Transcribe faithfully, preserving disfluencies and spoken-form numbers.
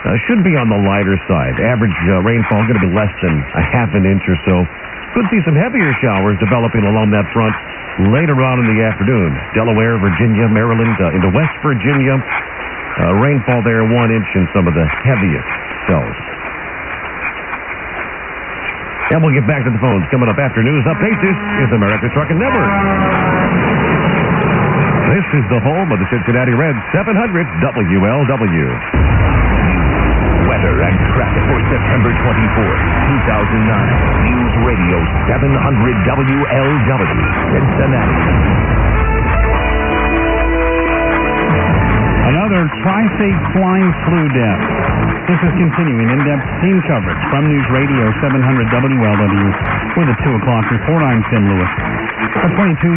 Uh, should be on the lighter side. Average uh, rainfall going to be less than a half an inch or so. Could see some heavier showers developing along that front later on in the afternoon. Delaware, Virginia, Maryland, uh, into West Virginia. Uh, rainfall there, one inch in some of the heaviest cells. And we'll get back to the phones coming up after news update. This is America's Trucking Network. This is the home of the Cincinnati Reds, seven hundred W L W. Weather and traffic for September twenty-fourth, two thousand nine. News Radio seven hundred W L W, Cincinnati. Another Tri-State swine flu death. This is continuing in-depth team coverage from News Radio seven hundred W L W. With a two o'clock report, I'm Tim Lewis. A twenty-two